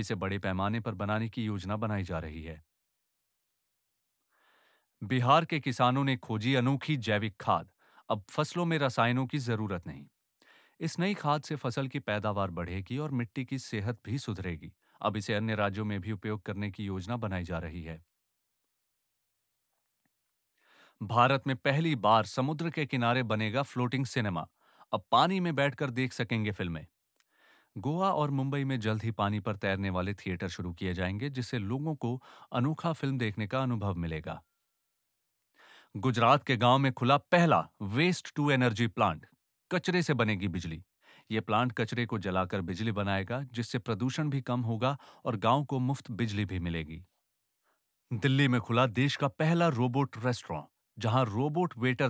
इसे बड़े पैमाने पर बनाने की योजना बनाई जा रही है। बिहार के किसानों ने खोजी अनोखी जैविक खाद। अब फसलों में रसायनों की जरूरत नहीं। इस नई खाद से फसल की पैदावार बढ़ेगी और मिट्टी की सेहत भी सुधरेगी। अब इसे अन्य राज्यों में भी उपयोग करने की योजना बनाई जा रही है। भारत में पहली बार समुद्र के किनारे बनेगा फ्लोटिंग सिनेमा। अब पानी में बैठकर देख सकेंगे फिल्में। गोवा और मुंबई में जल्द ही पानी पर तैरने वाले थिएटर शुरू किए जाएंगे, जिससे लोगों को अनोखा फिल्म देखने का अनुभव मिलेगा। गुजरात के गांव में खुला पहला वेस्ट टू एनर्जी प्लांट। कचरे से बनेगी बिजली। यह प्लांट कचरे को जलाकर बिजली बनाएगा, जिससे प्रदूषण भी कम होगा और गांव को मुफ्त बिजली भी मिलेगी। दिल्ली में खुला देश का पहला रोबोट रेस्टोरेंट, जहां रोबोट वेटर